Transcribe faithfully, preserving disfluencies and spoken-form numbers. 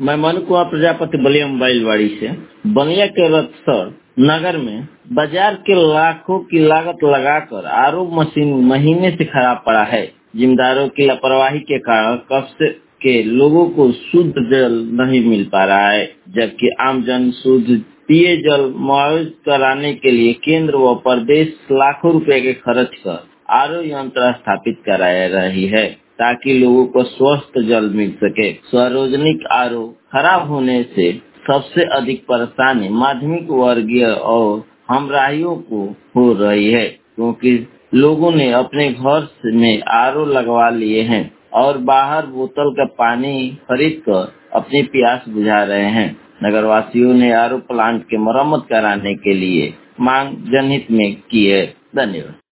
मैं मनु कुमार प्रजापति बलिया मोबाइलवाड़ी से। बलिया के रक्सर नगर में बाजार के लाखों की लागत लगाकर आरओ मशीन महीने से खराब पड़ा है। जिम्मेदारों की लापरवाही के कारण कब्जे के लोगों को शुद्ध जल नहीं मिल पा रहा है, जबकि आमजन शुद्ध पिए जल मुहैया कराने के लिए केंद्र व प्रदेश लाखों रुपए के खर्च कर आरओ यंत्र स्थापित कराया रही है, ताकि लोगों को स्वस्थ जल मिल सके। सार्वजनिक आरओ खराब होने से सबसे अधिक परेशानी माध्यमिक वर्गीय और हमराहियों को हो रही है, क्योंकि लोगों ने अपने घर में आरओ लगवा लिए हैं और बाहर बोतल का पानी खरीद कर अपनी प्यास बुझा रहे हैं। नगरवासियों ने आरओ प्लांट के मरम्मत कराने के लिए मांग जनहित में की है। धन्यवाद।